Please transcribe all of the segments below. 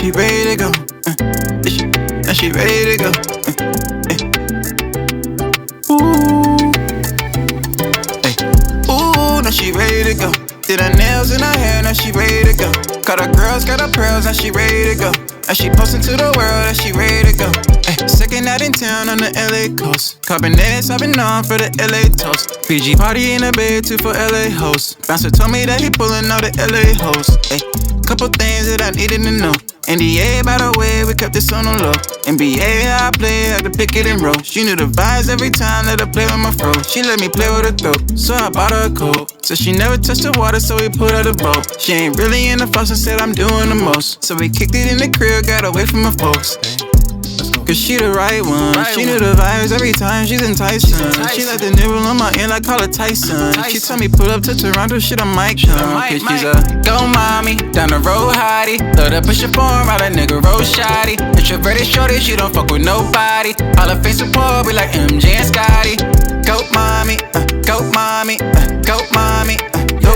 she ready to go. Now she ready to go. Ooh, hey. Ooh, now she ready to go. Did her nails in her hair, now she ready to go. Cut her girls, got her pearls, now she ready to go. Now she posting to the world, that she ready to go. Ay, second night in town on the LA coast. Cabinets, I've been on for the LA toast. PG party in the bed, two for LA hosts. Bouncer told me that he pulling all the LA hosts. Ay, couple things that I needed to know. NDA, by the way, we kept this on the low. NBA, I play, had to pick it and roll. She knew the vibes every time, let her play with my fro. She let me play with her throat, so I bought her a coat. Said she never touched the water, so we put her to boat. She ain't really in the fuss and said I'm doing the most. So we kicked it in the crib, got away from her folks. Cause she the right one. She knew the vibes every time, she's enticing. She let the nibble on my ear like call her Tyson. She told me pull up to Toronto, shit I might come. Cause she's a go mommy, down the road hottie. Love to push her form, out a nigga road shotty. Introverted shorty, she don't fuck with nobody. All her face support, be like MJ and Scotty. Go mommy, go mommy, go mommy, go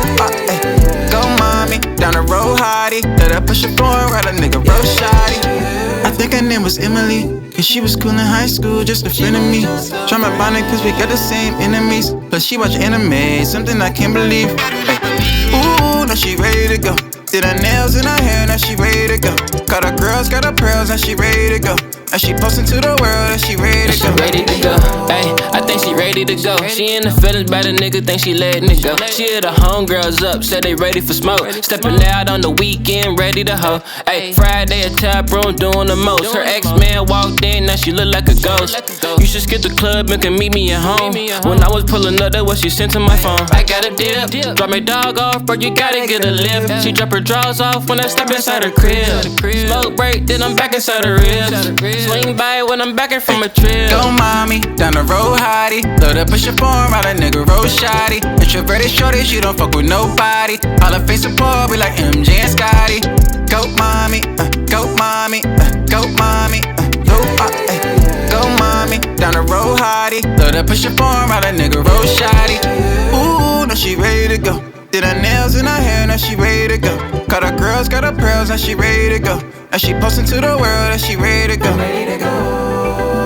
mommy, down the road hottie. Love to push her form, out a nigga road shotty. I think her name was Emily, cause she was cool in high school, just a friend of me. Tryna bond it cause we got the same enemies. Plus she watch anime, something I can't believe. Ay. Ooh, now she ready to go. Did her nails in her hair, now she ready to go. Cut her girls, got her pearls, now she ready to go. Now she posting to the world, that she ready to go. She ready to go, ayy, I think she ready to go. She in the feelings, but a nigga think she letting it go. She hit her homegirls up, said they ready for smoke. Stepping out on the weekend, ready to hoe. Ayy, Friday at tap room, doing the most. Her ex-man walked in, now she look like a ghost. You should skip the club and can meet me at home. When I was pulling up, that what she sent to my phone. I got a dip, drop my dog off, bro, you gotta get a lift. She drop her drawers off when I step inside her crib. Smoke break, then I'm back inside her ribs. Swing by when I'm backing from a trip. Go mommy, down the road hottie. Love to push her form, out a nigga road shotty. Introverted shorty, she don't fuck with nobody. All her face support, be like MJ and Scotty. Go mommy, go mommy, go mommy, go mommy, down the road hottie. Love to push her form, out a nigga road shotty. Ooh, now she ready to go. Did her nails in her hair, now she ready to go. Cut her girls, got her pearls, now she ready to go. Now she posting to the world, that she ready to go.